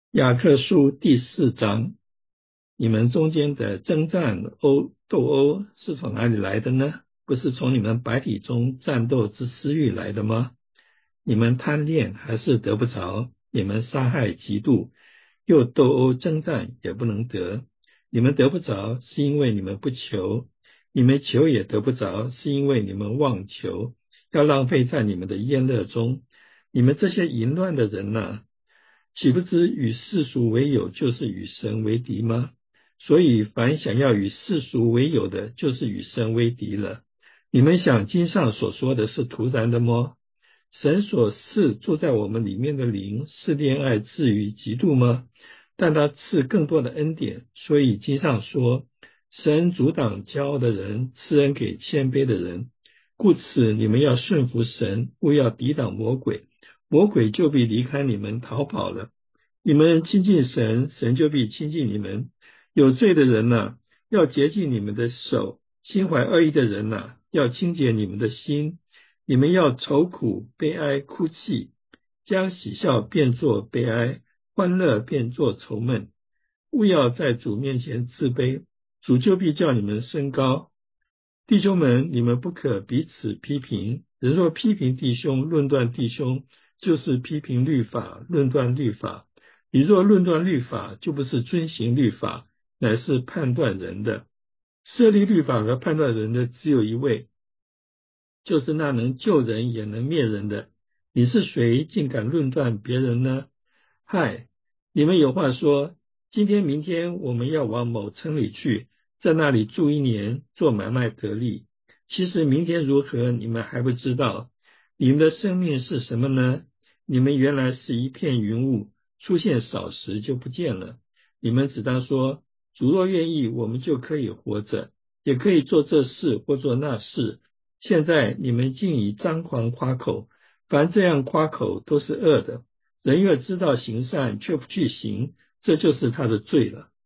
雅各书第4章，你们中间的征战斗殴是从哪里来的呢？不是从你们百体中战斗之私欲来的吗？你们贪恋还是得不着，你们杀害嫉妒，又斗殴征战也不能得。你们得不着，是因为你们不求；你们求也得不着，是因为你们妄求，要浪费在你们的宴乐中。你们这些淫乱的人哪，岂不知与世俗为友，就是与神为敌吗？所以凡想要与世俗为友的，就是与神为敌了。你们想经上所说的是徒然的么？神所赐住在我们里面的灵，是恋爱至于嫉妒吗？但他赐更多的恩典，所以经上说，神阻挡骄傲的人，赐恩给谦卑的人。故此你们要顺服神，勿要抵挡魔鬼，魔鬼就必离开你们逃跑了。你们亲近神，神就必亲近你们。有罪的人哪，要洁净你们的手；心怀恶意的人哪，要清洁你们的心。你们要愁苦、悲哀、哭泣，将喜笑变作悲哀，欢乐变作愁闷。勿要在主面前自卑，主就必叫你们升高。弟兄们，你们不可彼此批评。人若批评弟兄、论断弟兄，就是批评律法、论断律法。你若论断律法，就不是遵行律法，乃是判断人的。设立律法和判断人的只有一位，就是那能救人也能灭人的。你是谁，竟敢论断别人呢？嗨，你们有话说，今天明天我们要往某城里去，在那里住1年，做买卖得利。其实明天如何，你们还不知道。你们的生命是什么呢？你们原来是一片云雾，出现少时就不见了。你们只当说，主若愿意，我们就可以活着，也可以做这事或做那事。现在你们竟以张狂夸口，凡这样夸口都是恶的。人若知道行善却不去行，这就是他的罪了。